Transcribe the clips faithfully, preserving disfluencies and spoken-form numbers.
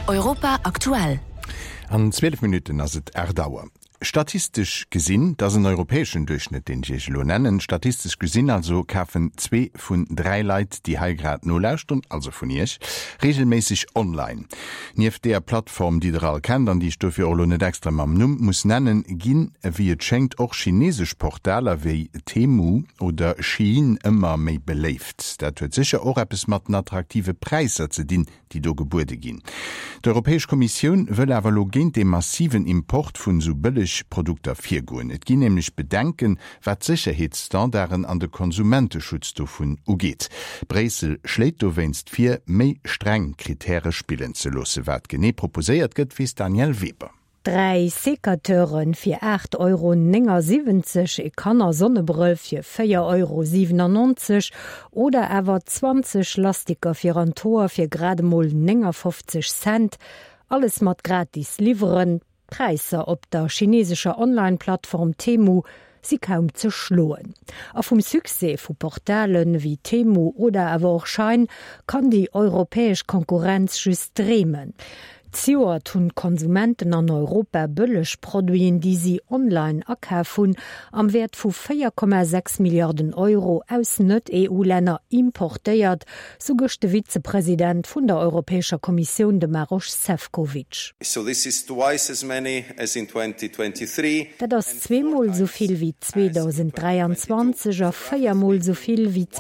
Europa aktuell. An zwölf Minuten as het Erdauer. Statistisch gesinn, das een europäischen Durchschnitt, den ich lo nennen, statistisch gesinn also kaufen zwei von drei Leid, die heilgrad no lauschten, also von ich, regelmäßig online. Nief der Plattform, die der all kennt, an die ich dafür auch nicht extra mam Numm muss nennen, gin, wie es schenkt auch chinesisch Portale wie Temu oder Shein immer mehr belebt. Das wird sicher auch etwas mit attraktive Preissätze dienen, die do Geburte gehen. Die Europäische Kommission will aber login den massiven Import von so billig Produkte vier goen. Et gi nämlich bedenken, wat Sicherheitsstandarden an de Konsumentenschutz davon ugeht. Bresel schlägt do wennst vier méi streng Kriterien spielen zu lassen, wat gene proposiert gëtt wie Daniel Weber. Drei Sekateuren fir acht Euro siebzig, e Kanner Sonnebrüll fir vier Euro siebenundneunzig oder awer zwanzig Lastiker fir an Tor fir grademol fünfzig Cent. Alles mat gratis lieferen. Preise op der chinesischer Online-Plattform Temu sie kaum zu schloen. Auf dem Succès vu Portalen wie Temu oder awer auch Shein kann die europäisch Konkurrenz just drehmen. Zier tun Konsumenten an Europa bëllech Produien, die sie online akaufen, am Wert vu vier Komma sechs Milliarden Euro aus net-E U-Länder importéiert, so gocht de Vizepräsident vun der Europäischer Kommission de Maroš Šefčovič. So this is twice as many as in twenty twenty-three. Dat ass zweimal soviel wie zweitausenddreiundzwanzig a feiermal soviel wie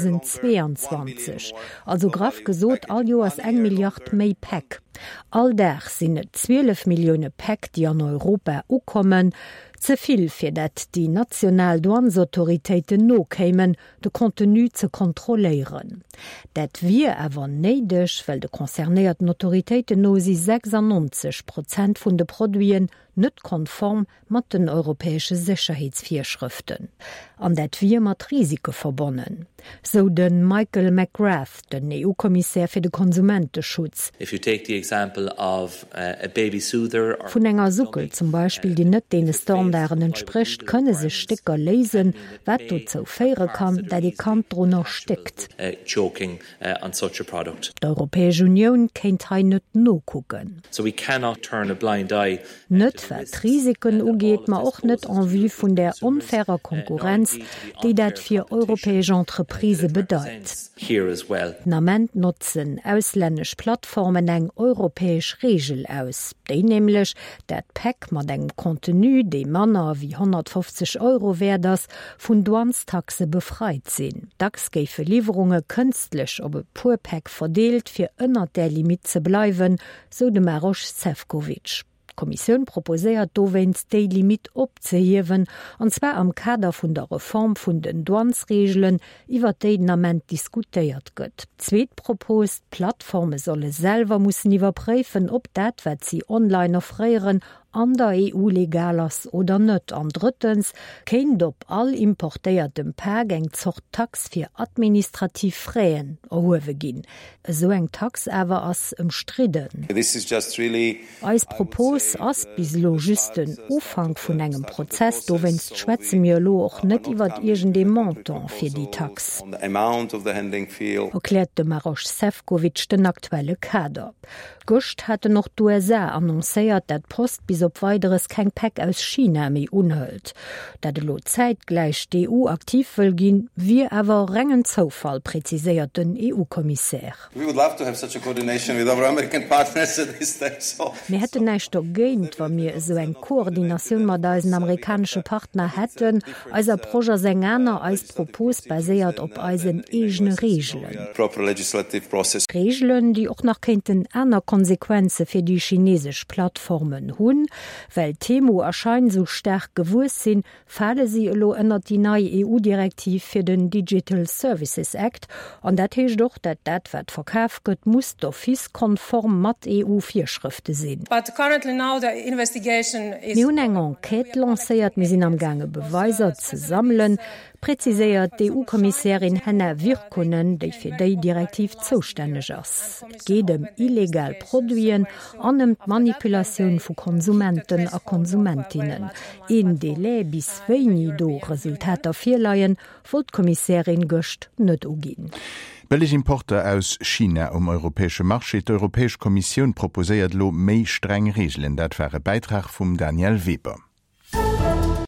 zweitausendzweiundzwanzig. Also graf gesot all jo as eng Milliard méi Pack. Alldach sinnet zwölf Millionen Pack, die an Europa ukommen, zuviel fir dat die Nationaldouansautoritéiten no kämen, de Kontinu zu kontrollieren. Dat wir awer neidech, well de konzernierten Autoritéiten no si sechsundneunzig Prozent vun de Produien net konform mat den europäesche Sicherheitsvorschriften. An dat wir mat Risiko verbonnen. So den Michael McGrath, den E U-Kommissär fir de Konsumentenschutz. If you take the example of uh, a baby soother or vun enger Suckel zum Beispiel, die net den Standarden entspricht, könne se Sticker lesen, wat du zo feiere kann, dat die Kant drunner steckt. uh, choking uh, on such a product. Die Europäische Union kennt ha net no kucken. So we cannot turn a blind eye. Net wat Risiken ugeet ma och net an wie vun der unfairer Konkurrenz, die dat fir europäische Entreprise bedeit. Here as well. Nament nutzen ausländisch Plattformen eng europäisch Regel aus. Dei nämlich dat Pack mat engem Kontinu de Manner wie hundertfünfzig Euro werders vun Douanstaxe befreit sinn. Dax géife Lieferunge künstlich op e Purpack verdeelt fir ënner der Limit ze bleiwen, so de Maroš Šefčovič. Kommission proposiert do wennst de Limit opzehiewen, und zwar am Kader vun der Reform vun den Douansregeln iwwer deament diskutiert gëtt. Zweet propost, Plattforme solle selber mussssen iwwerpräfen, ob dat wat sie online erfreieren an der E U legal ass oder net. An drittens kennt op all importéiertem Pag eng zocht Tax fir administrativ Fréen erhowe ginn. So eng Tax awer ass ëmstriden. Really Eis Propos ass bis lo justen Ufang vun engem Prozess, do wennst schwätze mir lo och net iwwer irgend de Monton fir die Tax. Erklärt de Maroš Šefčovič den aktuelle Kader. Gust hatte noch d'U S A annoncéiert, dat Post bis op weiteres kein Pack aus China méi unhëlt. Dat de lo zeitgleich d E U aktiv wëll ginn, wie awer rengen Zofall präziséiert den E U-Kommissär. Mir hätte neicht doch géint, wa mir so eng Koordination mat eisen amerikanische Partner hätten, als er Proger Sänger als Propos baséiert op eisen egene Regeln. Regeln, die auch nach kenten aner Konsequenze fir die chinesisch Plattformen hunn, weil Temu erscheint so stark gewusst sinn, falle sie lo ënner die neue E U-Direktiv fir den Digital Services Act, an dat heech doch, dat dat wat verkauf gëtt muss do fiskonform mat E U-Vierschrifte sinn. Mi hun eng Enquete lancéiert mir sinn am gange Beweiser ze sammeln, präziséiert D E U-Kommissarin Henna Virkkunen, déi fir déi Direktiv zoustänneg ass. Gedem illegal Produien annemt Manipulatioun vu Konsumenten a Konsumentinnen. En Delai bis wéini do Resultater firleiien, wo d'Kommissarin gëcht net ugin. Billigimporter aus China um europäesche Marché d' Europäesch Kommission proposéiert lo méi streng Regeln, dat wäre Beitrag vum Daniel Weber.